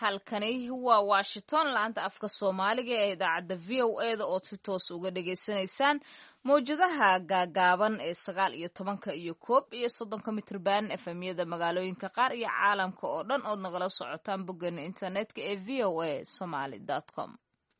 halkani waa Washington laanta afka Soomaaliga ee idaacadda VOA da oo si toos uga dhageysanaysaan mowjadaha gaagaaban ee 19 iyo 1 mitirban FM-yada magaalooyinka qaar iyo caalamka oo dhan oo nagala socotaan boggeena internetka ee voasomali.com.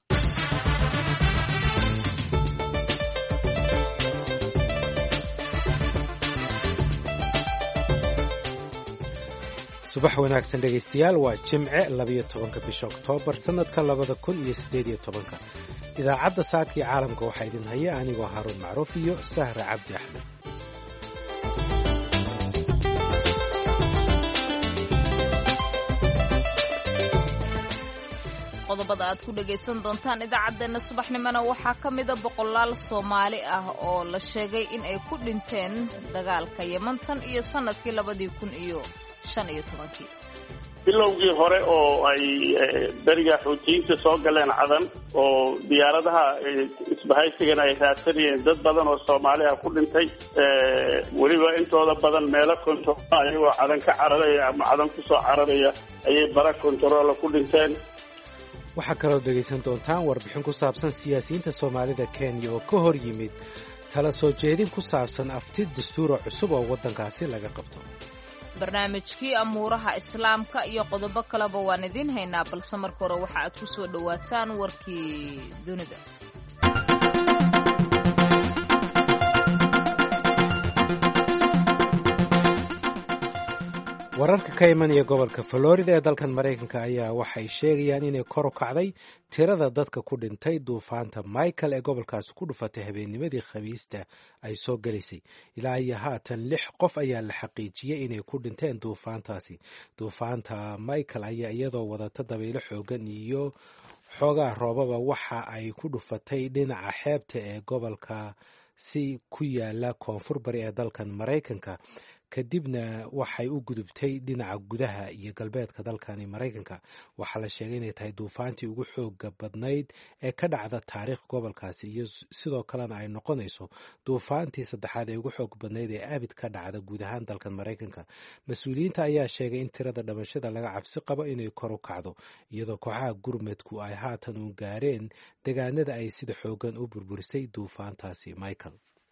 subax wanaagsan dhegaystayaal waa Jimce 12 bisha Oktoobar sanadka 2018 idaacadda saakii caalamka waxaa idin haya anigoo Haruun Macruuf iyo Sahra Cabdi Axmed. qodobada aad ku dhagaysan doontaan idaacadeena subaxnimona waxaa ka mid ah boqolaal Soomaali ah oo la sheegay in ay ku dhinteen dagaalka Yementan iyo sanadkii 2015 bilowgii hore oo ay bariga xuutiyiinta soo galeen cadan oo diyaaradaha isbahaysigan ay raadsanayeen dad badan oo Soomaali ah ku dhintay waliba intooda badan meelo kontarool ayagoo cadan ka cararaya ama cadan ku soo cararaya ayay bara kontarool ku dhinteen. waxaa kaloo dhegaysan doontaan warbixin ku saabsan siyaasiyiinta Soomaalida Kenya oo ka hor yimid tala soo jeedin ku saabsan afti dastuur cusub oo waddankaasi laga qabto. barnaamijkii amuuraha islaamka iyo qodobo kaleba waan idin haynaa balse marka hore waxa aad ku soo dhawaataan warkii dunida. wararka ka imanaya gobolka Florida ee dalkan Mareykanka ayaa waxay sheegayaan inay kor u kacday tirada dadka ku dhintay duufaanta Michael ee gobolkaasi ku dhufatay habeennimadii Khamiista ay soo galaysay. ilaa iyo haatan 6 qof ayaa la xaqiijiyay inay ku dhinteen duufaantaasi. duufaanta Michael ayaa iyadoo wadata dabaylo xoogan iyo xoogaa roobaba waxa ay ku dhufatay dhinaca xeebta ee gobolka si ku yaala koonfur bari ee dalkan Mareykanka. kadibna waxay u gudubtay dhinaca gudaha iyo galbeedka dalkani Mareykanka. waxaa la sheegay inay tahay duufaantii ugu xooga badnayd ee ka dhacda taariikh gobolkaasi iyo sidoo kalena ay noqonayso duufaantii saddexaad ee ugu xoog badnayd ee abid ka dhacda guud ahaan dalkan Mareykanka. mas-uuliyiinta ayaa sheegay in tirada dhimashada laga cabsi qabo inay kor u kacdo iyadoo kooxaha gurmadku ay haatan u gaareen deegaanada ay sida xoogan u burburisay duufaantaasi Michael.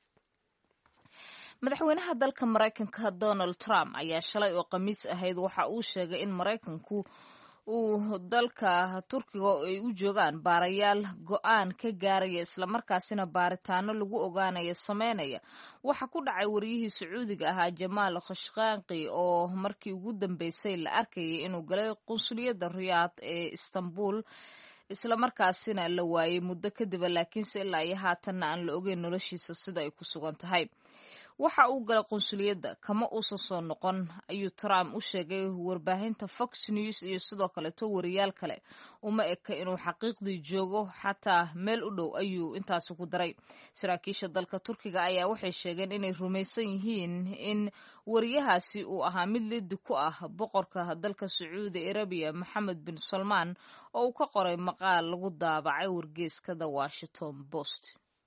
madaxweynaha dalka Mareykanka Donald Trump ayaa shalay oo Khamiis ahayd waxa uu sheegay in Mareykanku uu dalka Turkiga ay u joogaan baarayaal go'aan ka gaaraya isla markaasina baaritaano lagu ogaanayo sameynaya waxa ku dhacay wariyihii Sacuudiga ahaa Jamal Khashoggi oo markii ugu dambeysay la arkayay inuu galay qunsuliyadda Riyadh ee Istanbul isla markaasina la waayay muddo kadib laakiinse ilaa iyo haatanna aan la ogeyn noloshiisa sida ay ku sugan tahay. waxa uu galay qunsuliyadda kama uusan soo noqon ayuu Trump u sheegay warbaahinta Fox News iyo sidoo kale wariyaal kale uma eka inuu xaqiiqdii joogo xataa meel u dhow ayuu intaas ku daray. saraakiisha dalka Turkiga ayaa waxay sheegeen inay rumaysan yihiin in wariyahaasi uu ahaa mid lid ku ah boqorka dalka Sacuudi Arabia Mohammed bin Salman oo uu ka qoray maqaal lagu daabacay wargeyska The Washington Post.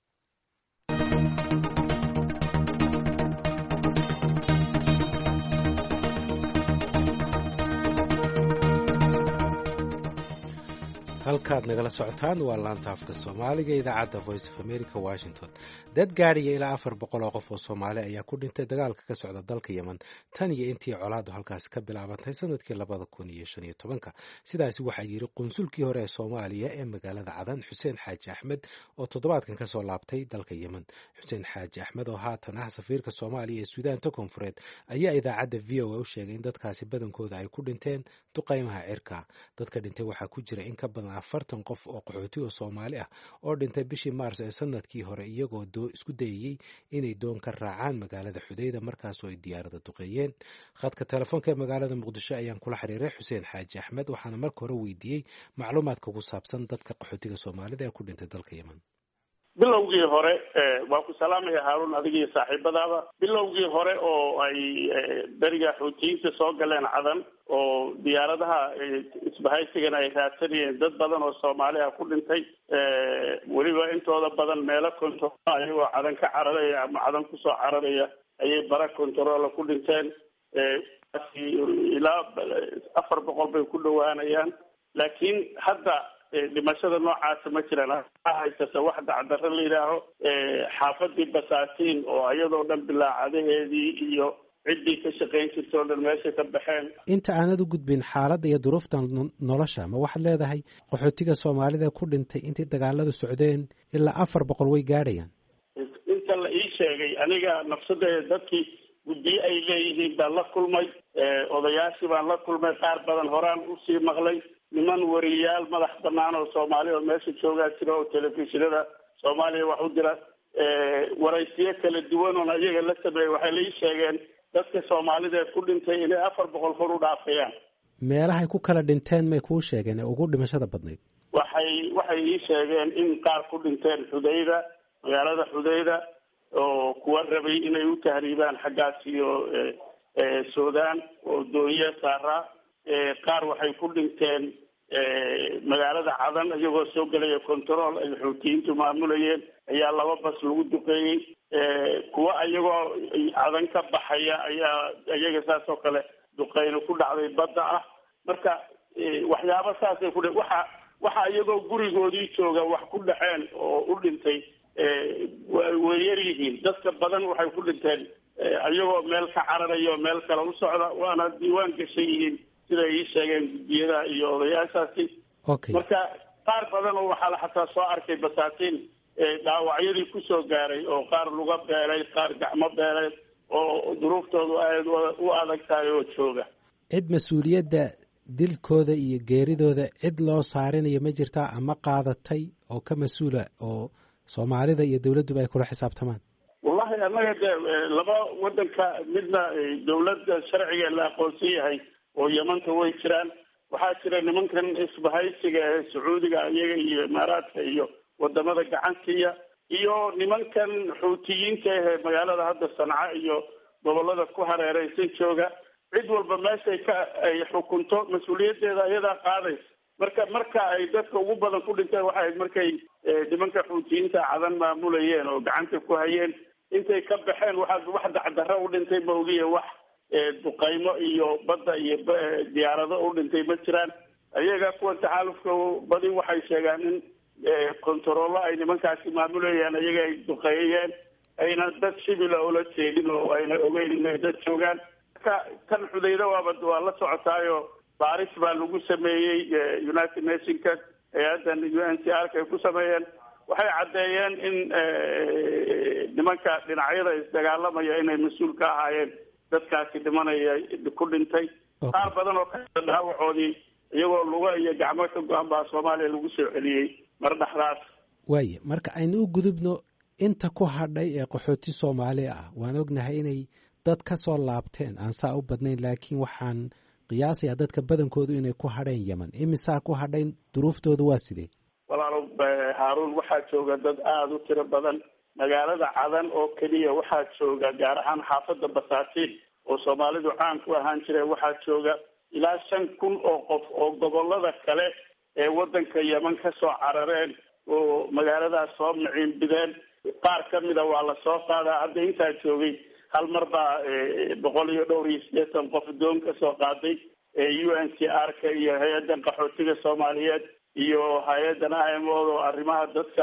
halkaad nagala socotaan waa laanta afka Soomaaliga idaacadda Voice of America Washington. dad gaariya ilaa 400 oo qof oo Soomaali ayaa ku dhintay dagaalka ka socda dalka Yemen tan iyo intii colaadu halkaas ka bilaabantay sanadkii 2015. sidaasi waxaa yiri qunsulkii hore ee Soomaaliya ee magaalada Cadan Xuseen Xaaji Axmed oo toddobaadkan ka soo laabtay dalka Yemen. Xuseen Xaaji Axmed oo haatan ah safiirka Soomaaliya ee Suudaanta Koonfureed ayaa idaacadda VOA u sheegay in dadkaasi badankooda ay ku dhinteen duqeymaha cirka. dadka dhintay waxaa ku jira in ka badan 40 qof oo qaxooti oo Soomaali ah oo dhintay bishii Maarso ee sanadkii hore iyagoo isku dayay inay doon ka raacaan magaalada Xudayda markaas oo ay diyaarada duqeeyeen. khadka telefoonka ee magaalada Muqdisho ayaan kula xiriiray Xuseen Xaaji Axmed waxaana marka hore weydiiyey macluumaadka ku saabsan dadka qaxootiga Soomaalida ee ku dhintay dalka Yemen. bilowgii hore waa ku salaamaya Haruun adiga iyo saaxiibadaada. bilowgii hore oo ay bariga xuutiyiinta soo galeen cadan oo diyaaradaha isbahaysigan ay raadsanayeen dad badan oo Soomaali ah ku dhintay waliba intooda badan meelo kontarool ayagoo cadan ka cararaya ama cadan ku soo cararaya ayay bara kontarool ku dhinteen. ilaa 400 bay ku dhawaanayaan. laakiin hadda dhimashada noocaasa ma jiraan. haysata wax dacdarro la yidhaaho xaafadii basaatiin oo iyadoo dhan bilaacadaheedii iyo ciddii ka shaqayn jirta oo dhan meesha ka baxeen. inta aanad u gudbin xaaladda iyo duruufta nolosha ma waxaad leedahay qaxootiga soomaalida ku dhintay intay dagaaladu socdeen ilaa 400 way gaadhayaan? inta la ii sheegay aniga nafsadeeda dadkii guddiye ay leeyihiin baan la kulmay, odayaashii baan la kulmay, qaar badan horaan usii maqlay, niman wariyaal madax banaan oo soomaali oo meesha joogaa jira oo telefishinada soomaaliya wax u dira waraysiyo kala duwan oon ayaga la sameeyey. waxay la ii sheegeen dadka soomaalida ee ku dhintay inay 400 kor u dhaafayaan. meelahay ku kala dhinteen may kuu sheegeen ee ugu dhimashada badnayd? waxay ii sheegeen in qaar ku dhinteen Xudayda, magaalada Xudayda, oo kuwa rabay inay u tahriibaan xaggaas iyo Suudaan oo dooniya saaraa. qaar waxay ku dhinteen magaalada Cadan iyagoo soo gelaya control ay xuutiyiintu maamulayeen ayaa 2 bas lagu duqeeyey. kuwa iyagoo Cadan ka baxaya ayaa iyaga saas oo kale duqeyno ku dhacday badda ah. marka waxyaabo saasay ku waxa iyagoo gurigoodii jooga wax ku dhaceen oo u dhintay way yar yihiin. dadka badan waxay ku dhinteen iyagoo meel ka cararayo meel kale u socda, waana diiwaan gashan yihiin siday ii sheegeen guddiyada iyo odayaashaasi. marka qaar badan oo waxaa la xataa soo arkay basaatiin dhaawacyadii kusoo gaaray oo qaar luga beelay, qaar gacmo beelay, oo duruuftoodu aad u adag tahay oo jooga. cid mas-uuliyadda dilkooda iyo geeridooda cid loo saarinayo ma jirtaa ama qaadatay oo ka mas-uula oo soomaalida iyo dawladduba ay kula xisaabtamaan? wallahi annaga de laba wadanka midna dawladda sharciga la aqoonsan yahay oo Yamanta way jiraan. waxaa jira nimankan isbahaysiga ee Sacuudiga iyaga iyo Imaaraadka iyo wadamada gacantiya iyo nimankan xuutiyiinta ee magaalada hadda Sanca iyo gobolada ku hareeraysan jooga. cid walba meeshay ay xukunto mas-uuliyadeeda ayadaa qaadaysa. marka ay dadka ugu badan ku dhinteen waxay ahayd markay nimanka xuutiyiinta Cadan maamulayeen oo gacanta ku hayeen. intay ka baxeen wax dacdarro u dhintay ma ogiye wax duqaymo iyo badda iyo diyaarado u dhintay ma jiraan. ayaga kuwa taxaalufka badi waxay sheegaan in kontarollo ay nimankaasi maamulayaan ayaga ay duqeeyeen, ayna dad shibila ula jeedin oo ayna ogeyn inay dad joogaan. marka tan Xudayda waa la socotaayo baaris baa lagu sameeyey United Nationska hay-adan UNHCR ay ku sameeyeen. waxay caddeeyeen in nimanka dhinacyada isdagaalamaya inay mas-uul ka ahaayeen dadkaasi dhimanaya ku dhintay. qaar badan oo ka dhaawacoodii iyagoo luga iyo gacmo ka go-an baa Soomaaliya lagu soo celiyey mar dhexdaas. waaye marka aynu u gudubno inta ku hadhay ee qaxooti Soomaali ah, waan ognahay inay dad ka soo laabteen aan saa u badnayn, laakiin waxaan qiyaasayaa dadka badankoodu inay ku hadheen Yemen. imisaa ku hadhayn? duruuftoodu waa sidee? walaalow Haaruun, waxaa jooga dad aada u tiro badan. magaalada Cadan oo keliya waxaa jooga, gaar ahaan xaafadda Basaatiin oo Soomaalidu caan ku ahaan jireen, waxaa jooga ilaa 5,000 oo qof oo gobolada kale ee wadanka Yemen ka soo carareen oo magaaladaas soo miciinbideen. qaar ka mida waa la soo qaadaa. hadda intaa joogay hal mar baa 180 qof doon ka soo qaaday UNHCR-ka iyo hay-adan qaxootiga Soomaaliyeed iyo hay-adan IMO oo arrimaha dadka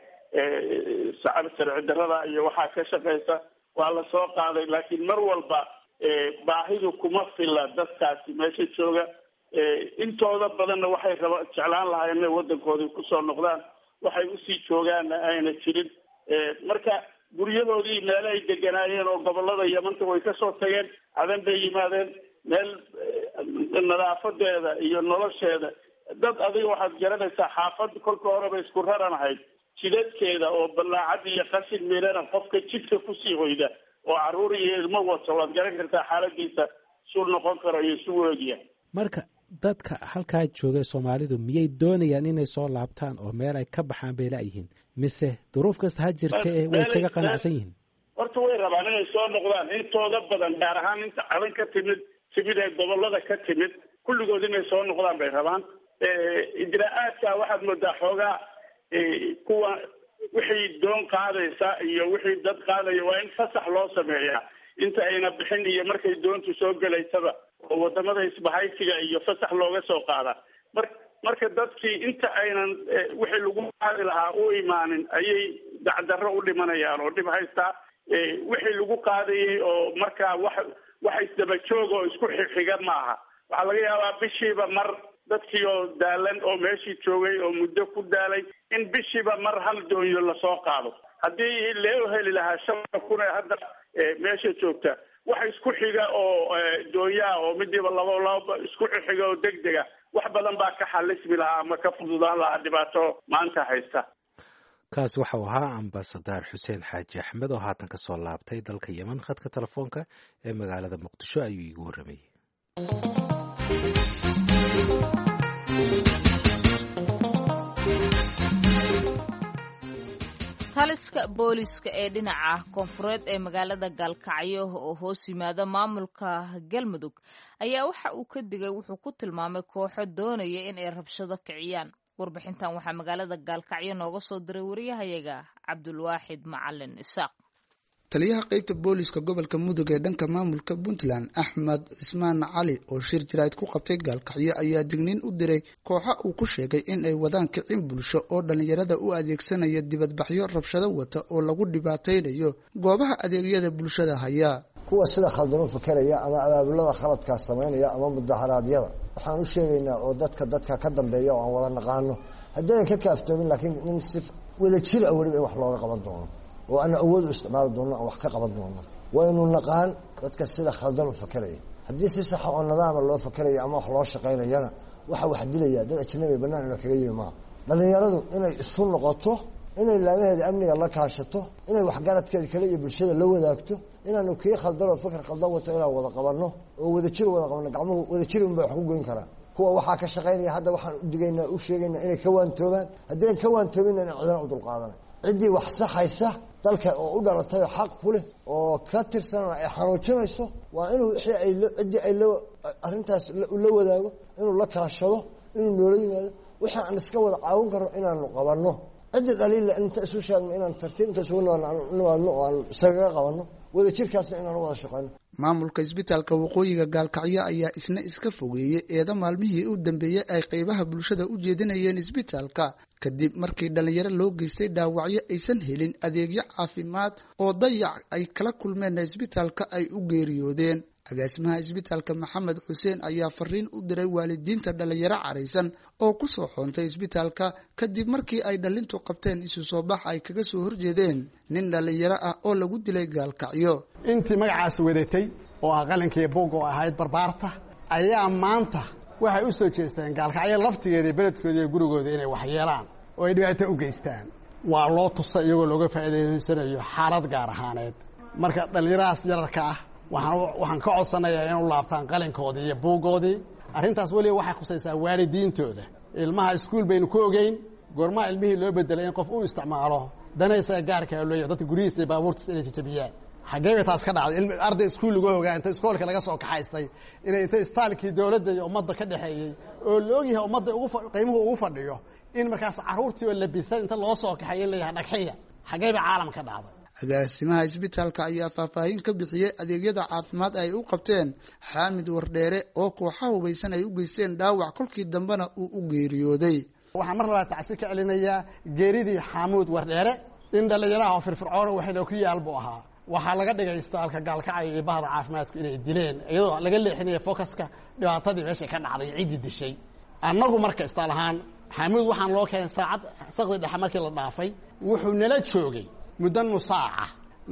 sharci darrada iyo waxaa ka shaqeysa. waa la soo qaaday, laakiin mar walba baahidu kuma filla dadkaasi meesha jooga. intooda badanna waxay jeclaan lahaayeen inay wadankoodii kusoo noqdaan, waxay usii joogaanna ayna jirin. marka guryadoodii meel ay deganaayeen oo gobolada Yamanta way ka soo tageen, Cadan bay yimaadeen. meel nadaafadeeda iyo nolosheeda dad adiga waxaad garanaysaa xaafad kolka horeba isku raran ahayd, jidadkeeda oo ballaacad iyo qashin meelana qofka jidka kusii hoyda oo caruur iyo ilmo wato, waad garan kartaa xaaladiisa suu noqon karo iyo suu weegya. marka dadka halkaa jooga Soomaalidu miyay doonayaan inay soo laabtaan oo meel ay ka baxaan bay laayihiin, mise duruuf kasta ha jirta ee way isaga qanacsan yihiin? horta way rabaan inay soo noqdaan. intooda badan, gaar ahaan inta Cadan ka timid ee gobolada ka timid, kulligood inay soo noqdaan bay rabaan. ijraa'aadka waxaad moodaa xoogaa kuwa wixii doon qaadaysa iyo wixii dad qaadaya waa in fasax loo sameeyaa inta ayna bixin iyo markay doontu soo gelaysaba oo wadamada isbahaysiga iyo fasax looga soo qaada. marka dadkii inta aynan wixii lagu qaadi lahaa u imaanin ayay dacdarro u dhimanayaan oo dhib haystaa wixii lagu qaadayay oo markaa wax isdaba joog oo isku xiga maaha. waxaa laga yaabaa bishiiba mar dadkii oo daalan oo meeshii joogay oo muddo ku daalay in bishiiba mar hal doonyo lasoo qaado. haddii loo heli lahaa 5 kun ee hadda meesha joogta wax isku xiga oo doonyaa oo midiiba laba isku xiga oo degdega wax badan baa ka xalismi lahaa ama ka fududaan lahaa dhibaato maanta haysta. kaas waxau ahaa ambasadar xuseen xaaji axmed oo haatan ka soo laabtay dalka yeman. khadka telefoonka ee magaalada muqdisho ayuu iigu warramayey. taliska booliska ee dhinaca koonfureed ee magaalada gaalkacyo oo hoos yimaada maamulka galmudug ayaa waxa uu ka digay wuxuu ku tilmaamay kooxo doonaya in ay rabshado kiciyaan. warbixintan waxaa magaalada gaalkacyo nooga soo diray wariyahayaga cabdulwaaxid macalin isaaq. taliyaha qaybta booliska gobolka mudug ee dhanka maamulka puntland axmed cismaan cali oo shir jirayd ku qabtay gaalkacyo ayaa digniin u diray kooxa uu ku sheegay in ay wadaan kicin bulsho oo dhallinyarada u adeegsanaya dibadbaxyo rabshado wata oo lagu dhibaataynayo goobaha adeegyada bulshada haya. kuwa sida khaldan u fakaraya ama abaabulada khaladkaas samaynaya ama mudaharaadyada waxaan u sheegaynaa oo dadka ka dambeeya oo aan wada naqaano haddaan ka kaaftoomin laakiin nin si wada jir ah weliba in wax looga qaban doono oo aan awood u isticmaali doono aan wax ka qaban doono. waa inuu naqaan dadka sida khaldan u fakaraya. haddii si sax oo nidaama loo fakarayo ama wax loo shaqaynayana wax dilaya dad ajnabi bannaan inuu kaga yimi maaha. dhallinyaradu inay isu noqoto, inay laamaheeda amniga la kaashato, inay waxgaradkeeda kale iyo bulshada la wadaagto, inaanu kii khaldan oo fakar khaldan wato inaan wada qabanno oo wadajir wada qabanno. gacmuhu wadajir unbaa wax ku goyn karaa. kuwa waxaa ka shaqaynaya hadda waxaan u digaynaa u sheegaynaa inay ka waantoobaan. haddeen ka waantoobinna in cidina u dulqaadanay. ciddii wax saxaysa dalka oo u dhalatay oo xaq ku leh oo ka tirsan oo ay xanuujinayso waa inuu ciddii ay arrintaas la wadaago, inuu la kaashado, inuu noola yimaado. wixii aan iska wada caawin karno inaanu qabanno. ciddii dhaliilla inta isu sheegno inaan tartiib inta isugu nimaadno oo aan isagaga qabanno. wadajirkaasna inaan wada shaqayno. maamulka isbitaalka waqooyiga gaalkacyo ayaa isna iska fogeeyey eedo maalmihii u dambeeyey ay qaybaha bulshada u jeedinayeen isbitaalka kadib markii dhallinyaro loo geystay dhaawacyo aysan helin adeegyo caafimaad oo dayac ay kala kulmeen isbitaalka ay u geeriyoodeen. agaasimaha isbitaalka maxamed xuseen ayaa fariin u diray waalidiinta dhallinyaro caraysan oo ku soo xoontay isbitaalka kadib markii ay dhalintu qabteen isu soo bax ay kaga soo horjeedeen nin dhallinyaro ah oo lagu dilay gaalkacyo. intii magacaas wadatay oo ah qalinkii buug oo ahayd barbaarta ayaa maanta waxay u soo jeesteen gaalkacyo laftigeeda beledkooda iyo gurigooda inay waxyeelaan oo ay dhibaato u geystaan. waa loo tusay iyagoo looga faa'iidaysanayo xaalad gaar ahaaneed. marka dhallinyaradaas yararka ah waxaan ka codsanayaa inay u laabtaan qalinkoodii iyo buuggoodii. arrintaas weliba waxay khusaysaa waalidiintooda. ilmaha iskuul baynu ku ogeyn goormaha ilmihii loo bedelay in qof u isticmaalo danaysaga gaarkaa looya dadka guryihiisa iyo baabuurtiisa inay jajabiyaan. xaggee bay taas ka dhacday? arday iskuul lagu ogaa inta iskoolka laga soo kaxaystay inay inta istaalkii dowladda iyo ummadda ka dhexeeyey oo la ogyahay ummadda qiimuhu ugu fadhiyo in markaas carruurtii oo labisan inta loo soo kaxeeyo in la yahay dhagxiya. xaggee bay caalam ka dhacday? agaasimaha isbitaalka ayaa faahfaahin ka bixiyey adeegyada caafimaad ay u qabteen xaamid wardheere oo kooxa hubaysan ay u geysteen dhaawac kolkii dambena uu u geeriyooday. waxaan mar labaad tacsi ka celinayaa geeridii xaamuud wardheere. in dhallinyaraha oo firfircoona waxayna ku yaal buu ahaa. waxaa laga dhigay istaalka gaalkacyo iyo bahda caafimaadku inay dileen iyadoo laga leexinaya focuska dhibaatadii meeshay ka dhacday ciddii dishay. annagu marka istaal ahaan xaamuud waxaan loo keenay saacad saqdi dhexe markii la dhaafay wuxuu nala joogay muddo nusaaca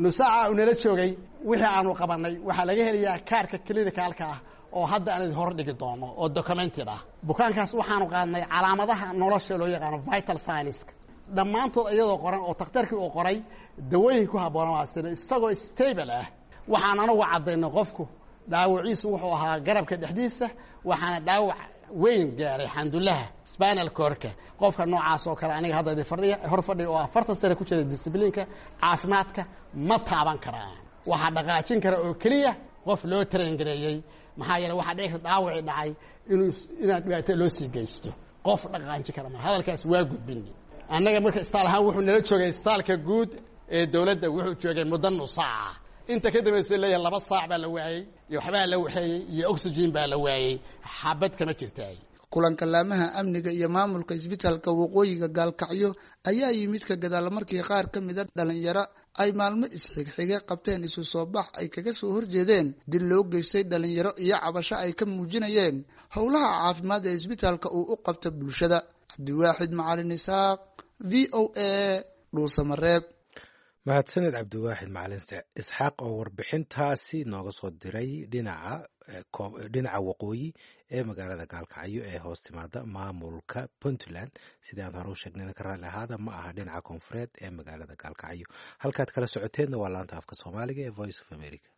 uu nala joogay. wixii aanu qabanay waxaa laga helayaa kaarka clinicalka ah oo hadda aan hor dhigi doono oo documented ah. bukaankaas waxaanu qaadnay calaamadaha nolosha loo yaqaano vital signs dhammaantood iyadoo qoran oo takhtarkii uu qoray dawooyin ku habboon waasina isagoo stable ah. waxaan anagu caddaynay qofku dhaawaciisu wuxuu ahaa garabka dhexdiisa waxaana dhaawac weyn gaaray xandulaha spinal cordka. qofka noocaas oo kale aniga hadda hor fadhiya oo 40 sano ku jira discipliinka caafimaadka ma taaban karaa. waxaa dhaqaajin kara oo keliya qof loo train gareeyey. maxaa yeelay waxaa dhici karta dhaawacii dhacay inaad dhibaato loo sii geysto. qof dhaqaajin kara ma hadalkaas waa gudbinay. annaga marka istaal ahaan wuxuu nala joogay istaalka guud ee dowladda wuxuu joogay muddo nusaaca. inta ka dambaysay leeyahay 2 saac baa la waayey iyo waxbaa la waxeeyey iyo oxygen baa la waayey. xabad kama jirtaay. kulanka laamaha amniga iyo maamulka isbitaalka waqooyiga gaalkacyo ayaa yimid ka gadaal markii qaar ka mid a dhalinyaro ay maalmo isxigxiga qabteen isu soo bax ay kaga soo horjeedeen dil loo geystay dhalinyaro iyo cabasho ay ka muujinayeen howlaha caafimaad ee isbitaalka uu u qabta bulshada. cabdiwaaxid macalin isaaq, v o a, dhuusamareeb. mahadsaned cabdiwaaxid macalin isxaaq oo warbixintaasi nooga soo diray dhinaca waqooyi ee magaalada gaalkacyo ee hoos timaada maamulka puntland. sidii aan hore u sheegnayna ka raalli ahaada ma aha dhinaca koonfureed ee magaalada gaalkacyo. halkaad kala socoteenna waa laanta afka soomaaliga ee voice of america.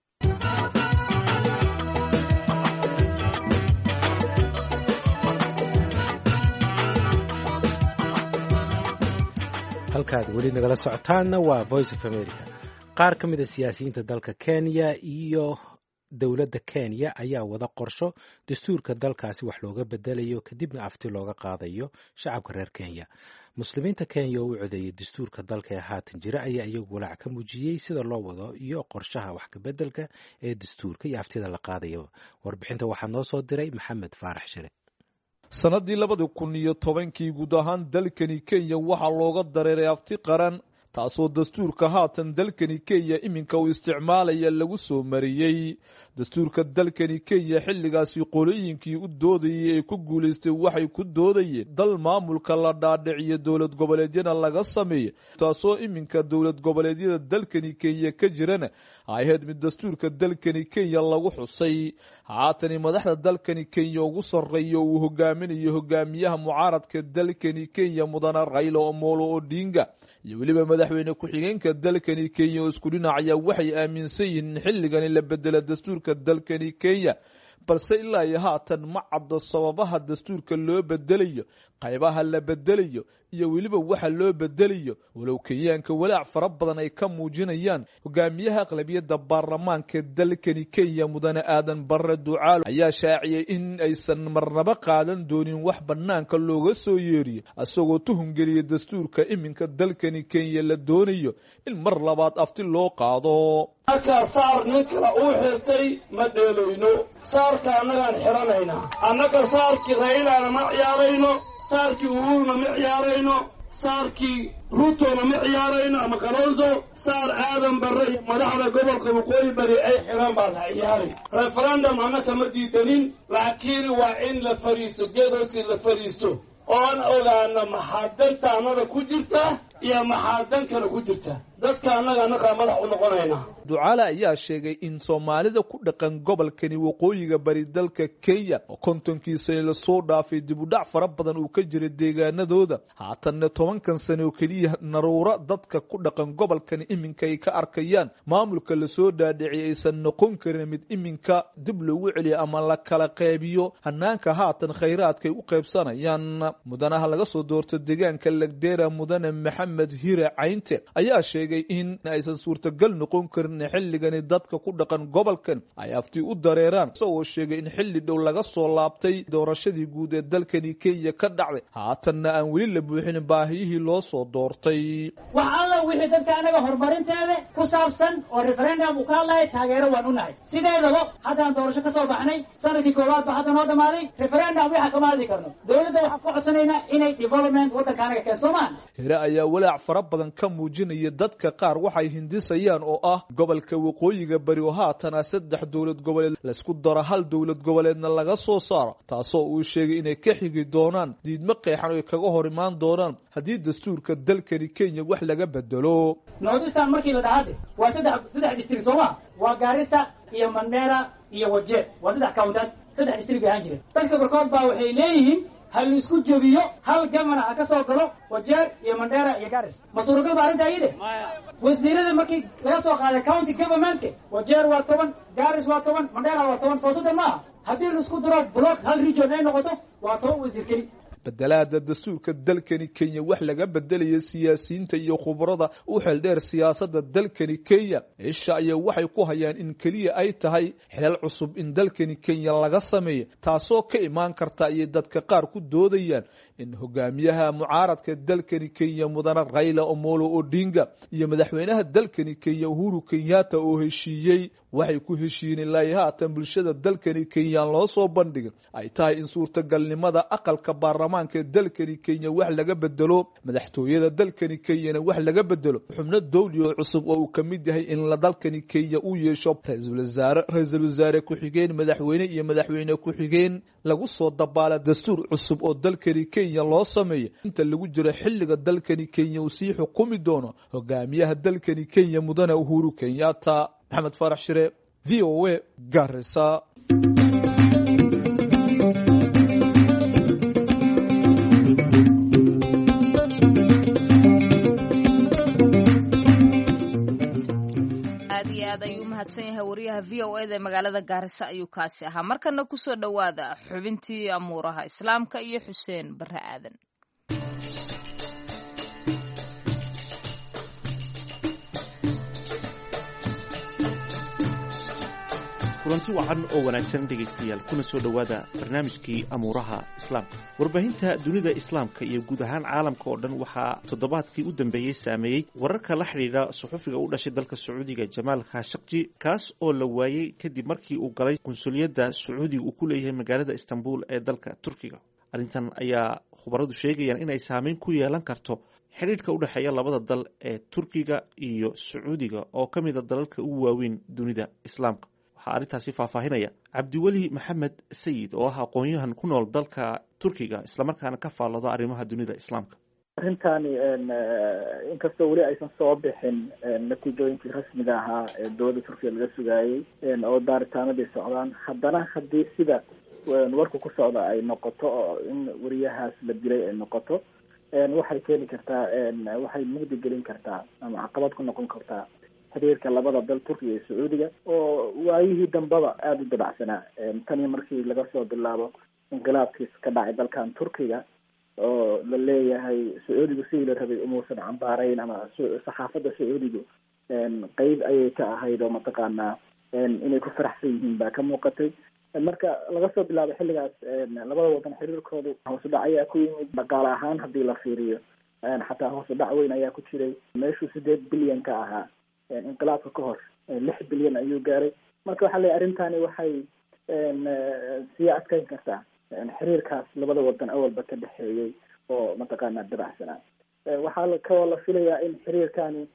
halkaad weli nagala socotaanna waa voice of america. qaar ka mid a siyaasiyiinta dalka kenya iyo dowladda kenya ayaa wada qorsho dastuurka dalkaasi wax looga bedelayo kadibna afti looga qaadayo shacabka reer kenya. muslimiinta kenya oo u codeeyay dastuurka dalka ee haatan jira ayaa iyagu walaac ka muujiyey sida loo wado iyo qorshaha wax kabedelka ee dastuurka iyo aftida la qaadayo. warbixinta waxaa noo soo diray maxamed faarax shire. sanadii 2010 guud ahaan dalkani Kenya waxaa looga dareeray afti qaran taasoo dastuurka haatan dalkani Kenya iminka uu isticmaalaya lagu soo mariyay. dastuurka dalkani Kenya xilligaasi qolooyinkii u doodayay ay ku guuleystay waxay ku doodayeen dal maamulka la dhaadhiciyo dowlad goboleedyada laga sameeyo taasoo iminka dowlad goboleedyada dalkani Kenya ka jirana ay ahayd mid dastuurka dalkani Kenya lagu xusay. haatan madaxda dalkani Kenya ugu sarreeyo uu hogaaminayo hogaamiyaha mucaaradka dalkani Kenya mudane Raila Amolo Odinga iyo waliba madaxweyne ku-xigeenka dalkani Kenya oo isku dhinacaya waxay aaminsan yihiin xilligan la bedelo dastuurka dalkani Kenya balse ilaa iyo haatan ma caddo sababaha dastuurka loo bedelayo, qaybaha la bedelayo iyo waliba waxa loo bedelayo. walow Kenyaanka walaac fara badan ay ka muujinayaan hogaamiyaha aqlabiyadda baarlamaanka dalkani Kenya mudane Aadan Barre Ducaalo ayaa shaaciyay in aysan marnaba qaadan doonin wax banaanka looga soo yeeriyo asagoo tuhun geliyay dastuurka iminka dalkani Kenya la doonayo in mar labaad afti loo qaado. marka saar nin kale uu xirtay ma dheelayno saarka annagaan xiranayna annaga saarkii Raylana ma ciyaarayno saarkii Uhuruna ma ciyaarayno saarkii Ruutona ma ciyaarayno ama Kalonzo saar Aadan Barre madaxda gobolka waqooyi bari ay xiran baa la ciyaari. referendum annaga ma diidanin laakiin waa in la fariisto geedoosi la fariisto oon ogaana maxaa danta annada ku jirta iyo maxaa dan kale ku jirta. dadka annaga madax u noqonayna. Ducaale ayaa sheegay in Soomaalida ku dhaqan gobolkani waqooyiga bari dalka Kenya oo kontonkiisa la soo dhaafay dib u dhac fara badan uu ka jiray deegaanadooda haatanna 10 sano kaliya naruura dadka ku dhaqan gobolkani iminka ay ka arkayaan maamulka la soo dhaadhiciyay aysan noqon karin mid iminka dib loogu celiyo ama la kala qaybiyo hanaanka haatan khayraadka ay u qaybsanayaan. mudanaha laga soo doortay deegaanka Lagdera mudane Maxamed Hire Caynte ayaa sheegay in aysan suurtagal noqon karin xilligani dadka ku dhaqan gobolkan ay afti u dareeraan isagoo sheegay in xilli dhow laga soo laabtay doorashadii guud ee dalkani Kenya ka dhacday haatanna aan weli la buuxin baahiyihii loo soo doortay. wax alla wixii dadka anaga horumarinteeda ku saabsan oo referendum uu ka hadlay taageero waan u nahay sideedaba haddaan doorasho ka soo baxnay sanadkii koowaad baa hadda noo dhamaaday referendum waxa kama hadli karno dowladda waxaan ku codsanaynaa inay development waddanka anaga keensomaan. Hire ayaa walaac fara badan ka muujinaya dadka qaar waxay hindisayaan oo ah gobolka waqooyiga bari oo haatan 3 dowlad goboleed la isku daro hal dowlad goboleedna laga soo saaro taasoo uu sheegay inay ka xigi doonaan diidmo qeexan oo kaga hor imaan doonaan haddii dastuurka dalkani Kenya wax laga bedelo. Noodistan markii la dhahaday waa saddex district Soomaa waa Garissa iyo Mandera iyo Wajir waa 3 county 3 district ahaan jiray. dadka barkood baa waxay leeyihiin hal isku jabiyo hal gamana ka soo galo Wajir iyo Mandera iyo Garissa ma suuragal baa arrinta ayide wasiirada markii laga soo qaaday county government Wajir waa 10 Garissa waa 10 Mandera waa 10 soo saddex ma haddii la isku daro block hal region ay noqoto waa 10 wasiir kali. bedelaada dastuurka dalkani Kenya wax laga bedelayo siyaasiyiinta iyo khubarada u xeeldheer siyaasadda dalkani Kenya isha ay waxay ku hayaan in kaliya ay tahay xilal cusub in dalkani Kenya laga sameeyo taasoo ka imaan karta ay dadka qaar ku doodayaan in hogaamiyaha mucaaradka dalkani Kenya mudane Raila Amolo Odinga iyo madaxweynaha dalkani Kenya Uhuru Kenyatta oo heshiiyay waxay ku heshiiyeen laayahatan bulshada dalkani Kenya loo soo bandhigay ay tahay in suurtagalnimada aqalka baarlamaanka dalkani Kenya wax laga bedelo madaxtooyada dalkani Kenya wax laga bedelo xubno dawli oo cusub oo ka mid yahay in la dalkani Kenya uu yeesho ra'iisul wasaare ku xigeen madaxweyne iyo madaxweyne ku xigeen lagu soo dabaala dastuur cusub oo dalkani Kenya loo sameeyo inta lagu jiro xilliga dalkani Kenya uu sii xukumi doono hogaamiyaha dalkani Kenya mudane Uhuru Kenyatta Maxamed Farax Shire VOA Garissa ayuu mahadsan yahay wariyaha VOA da magaalada Garissa ayuu kaasi ahaa markana ku soo dhawaada xubintii amuuraha islaamka iyo Xuseen Barre Aadan kulanti wacan oo wanaagsan dhegaystayaal kuna soo dhowaada barnaamijkii amuuraha islaamka warbaahinta dunida islaamka iyo guud ahaan caalamka oo dhan waxaa toddobaadkii u dambeeyey saameeyey wararka la xidhiidha suxufiga u dhashay dalka sacuudiga Jamaal Khashoggi kaas oo la waayey kadib markii uu galay qunsuliyadda sacuudiga uu ku leeyahay magaalada Istanbul ee dalka Turkiga arrintan ayaa khubaradu sheegayaan inay saameyn ku yeelan karto xiriirka u dhexeeya labada dal ee Turkiga iyo Sacuudiga oo ka mid ah dalalka ugu waaweyn dunida islaamka waxaa arrintaasi faahfaahinaya Cabdiweli Maxamed Sayid oo ah aqoon-yahan ku nool dalka Turkiga islamarkaana ka faallooda arrimaha dunida islaamka arrintani inkastoo weli aysan soo bixin natiijooyinkii rasmiga ahaa ee dowladda Turkiga laga sugayay oo baaritaanadii socdaan haddana haddii sida warku ku socda ay noqoto oo in wariyahaas la dilay ay noqoto waxay keeni kartaa waxay mugdi gelin kartaa ama caqabad ku noqon kartaa xiriirka labada dal Turkiga iyo Sacuudiga oo waayihii dambaba aada u dabacsanaa tani markii laga soo bilaabo inqilaabkiis ka dhacay dalkan Turkiga oo la leeyahay Sacuudigu sidii la rabay umuusan cambaarayn ama saxaafadda Sacuudigu qeyb ayay ka ahayd oo mataqaanaa inay ku faraxsan yihiin baa ka muuqatay marka laga soo bilaabo xilligaas labada wadan xiriirkoodu hoos u dhac ayaa ku yimid dhaqaale ahaan haddii la fiiriyo xataa hoos u dhac weyn ayaa ku jiray meeshuu 8 bilyan ka ahaa inqilaabka ka hor 6 bilyan ayuu gaaray marka waxaa leeyahay arrintani waxay sii adkeyn kartaa xiriirkaas labada wadan awalba ka dhexeeyey oo mataqaanaa dabacsanaa waxaa kaloo la filayaa in xiriirkani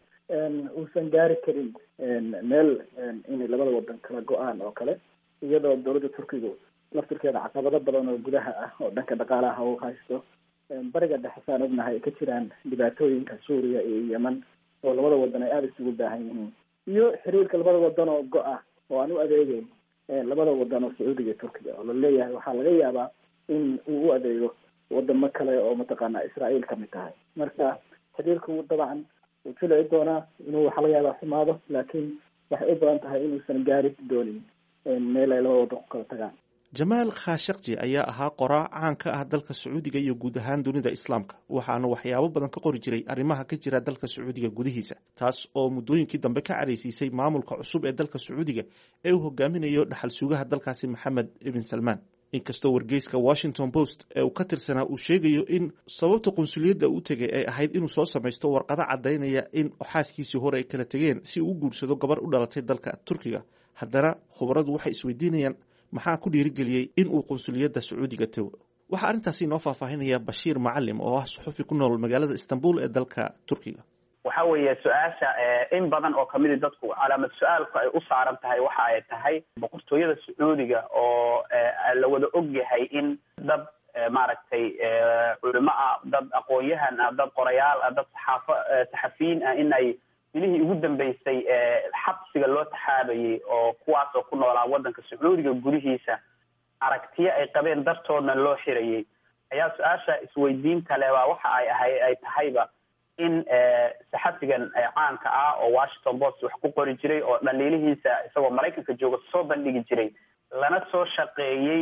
uusan gaari karin meel inay labada wadan kala go-aan oo kale iyadoo dowladda Turkiga laftirkeeda caqabado badan oo gudaha ah oo dhanka dhaqaalaha uu haysto bariga dhexe saan ognahay ay ka jiraan dhibaatooyinka Suuriya iyo Yemen oo labada wadan ay aada isugu baahan yihiin iyo xiriirka labada wadan oo go-ah oo aan u adeegeyn labada wadan oo Sacuudiga iyo Turkiga oo la leeyahay waxaa laga yaabaa in uu u adeego wadamo kale oo mataqaanaa Israa'iil ka mid tahay marka xiriirku dabcan wuu filayi doonaa inuu waxaa laga yaabaa xumaado laakiin waxay u badan tahay inuusan gaari doonin meel ay labada wadan ku kala tagaan Jamaal Khashoggi ayaa ahaa qoraa caan ka ah dalka Sacuudiga iyo guud ahaan dunida islaamka waxaana waxyaabo badan ka qori jiray arrimaha ka jira dalka Sacuudiga gudihiisa taas oo muddooyinkii dambe ka careysiisay maamulka cusub ee dalka Sacuudiga ee uu hogaaminayo dhaxal sugaha dalkaasi Mohammed ibn Salman inkastoo wargeyska Washington Post ee uu ka tirsanaa uu sheegayo in sababta qunsuliyadda uu tegay ay ahayd inuu soo samaysto warqado cadaynaya in xaaskiisii hore ay kala tageen si uu u guursado gabar u dhalatay dalka Turkiga haddana khubaradu waxay isweydiinayaan maxaa ku dhiirigeliyey in uu qunsuliyadda Sacuudiga tago waxaa arrintaasi inoo faahfaahinaya Bashiir Macalim oo ah suxufi ku nool magaalada Istanbul ee dalka Turkiga waxa weeye su-aasha in badan oo kamid ah dadku calaamad su-aalku ay u saaran tahay waxa ay tahay boqortooyada Sacuudiga oo la wada og yahay in dad maaragtay culimo ah dad aqoon-yahan ah dad qorayaal ah dad saxafiyiin ah in ay ilihii ugu dambeysay xabsiga loo taxaabayay oo kuwaas oo ku noolaa wadanka Sacuudiga gudihiisa aragtiyo ay qabeen dartoodna loo xirayay ayaa su-aasha isweydiinta leh waa waxa ay tahayba in saxafigan caanka ah oo Washington Post wax ku qori jiray oo dhaliilihiisa isagoo Mareykanka jooga soo bandhigi jiray lana soo shaqeeyay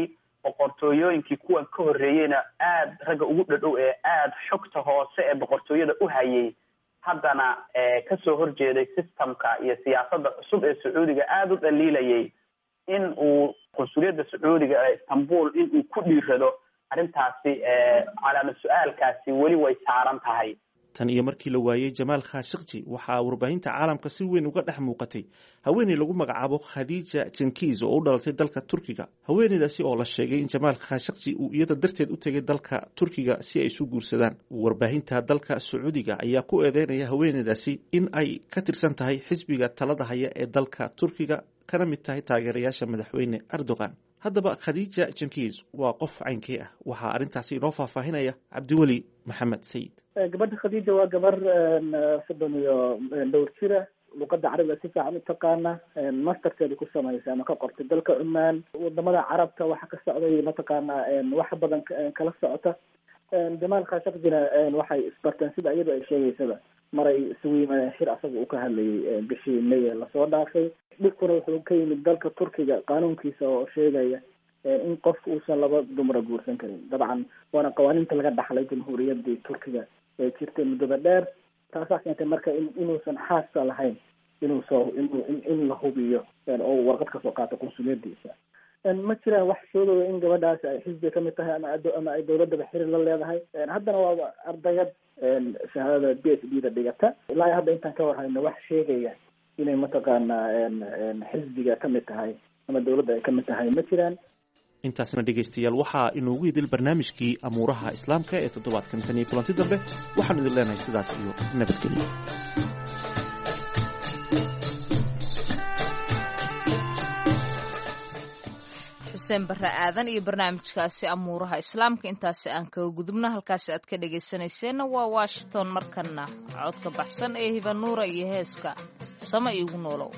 boqortooyooyinkii kuwan ka horreeyeyna aada ragga ugu dhadhow ee aada xogta hoose ee boqortooyada u hayay haddana kasoo horjeeday systemka iyo siyaasadda cusub ee sacuudiga aada u dhaliilayay in uu qunsuliyadda sacuudiga ee istanbul in uu ku dhiirado arrintaasi calaamad su-aalkaasi weli way saaran tahay. tan iyo markii la waayey jamaal khashaqji waxaa warbaahinta caalamka si weyn uga dhex muuqatay haweeney lagu magacaabo khadiija jankiz oo u dhalatay dalka turkiga. haweeneydaasi oo la sheegay in jamaal khashaqji uu iyada darteed u tegay dalka turkiga si ay isu guursadaan. warbaahinta dalka sacuudiga ayaa ku eedeynaya haweeneydaasi in ay ka tirsan tahay xisbiga talada haya ee dalka turkiga kana mid tahay taageerayaasha madaxweyne Erdogan. haddaba khadiija jankiz waa qof caynkee ah? waxaa arrintaasi inoo faahfaahinaya cabdiweli maxamed sayid. gabadha khadiija waa gabar 32 jira, luqada carabiga si fiican u taqaana, masterkeeda ku samaysay ama ka qortay dalka Cumaan. wadamada carabta waxa ka socday mataqaana wax badan kala socota. jamaal khashaqjina waxay isbarteen sida iyadu ay sheegaysaba maray isugu yimaadeen shir asaga uu ka hadlayay bishii May lasoo dhaafay. dhibkuna wuxuu ka yimid dalka Turkiga qaanuunkiisa oo sheegaya in qofku uusan laba dumar guursan karin. dabcan waana qawaaniinta laga dhaxlay jamhuuriyaddii Turkiga ee jirtay muddada dheer. taasaa keentay marka inuusan xaasa lahayn in la hubiyo oo warqad kasoo qaato qunsuliyadiisa. ma jiraan wax sheegaya in gabadhaasi ay xisbiga kamid tahay ama ay dawladaba xiriir la leedahay. haddana waa ardayad shahaadada PhD da dhigata. ilaa hadda intaan ka warhayno wax sheegaya inay mataqaana xisbiga kamid tahay ama dawladda ay kamid tahay ma jiraan. intaasna dhegaystayaal waxaa inoogu idil barnaamijkii amuuraha islaamka ee toddobaadkan. tan iyo kulanti dambe waxaanu idin leenahay sidaas iyo nabadgelyo. xuseen barre aadan iyo barnaamijkaasi amuuraha islaamka intaasi aan kaga gudubno. halkaasi aad ka dhegaysanayseena waa Washington. markana codka baxsan ee hiba nuura iyo heeska sama iigu noolow.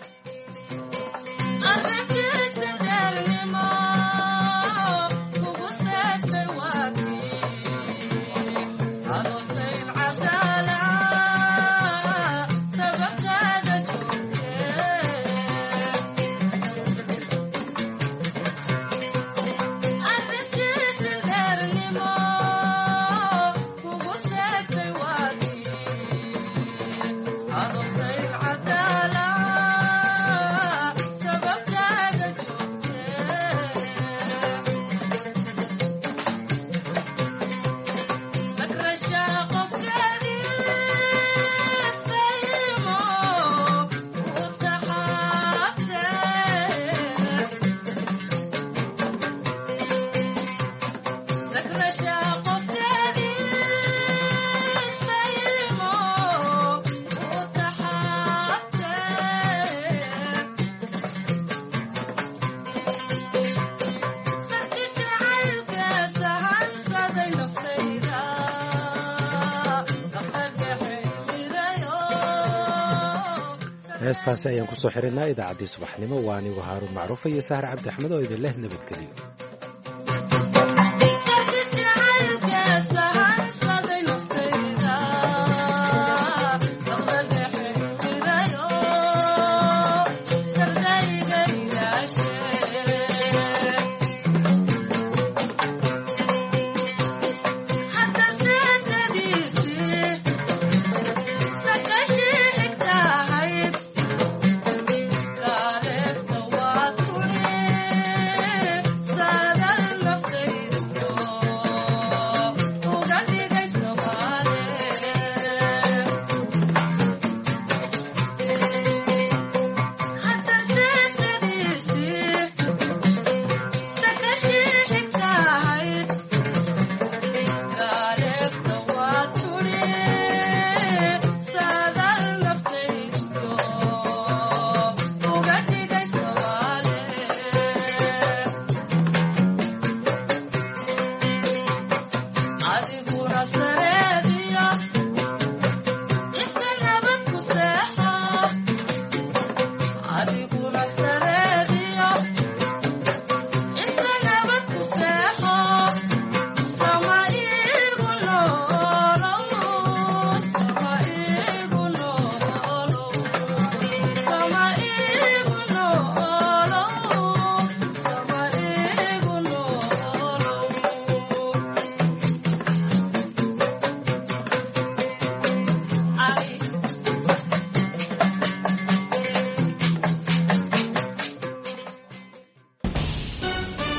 heestaasi ayaan kusoo xirinaa idaacaddii subaxnimo. waa anigu haaruun macruufa iyo sahar cabdi axmed oo idin leh nabadgelyo.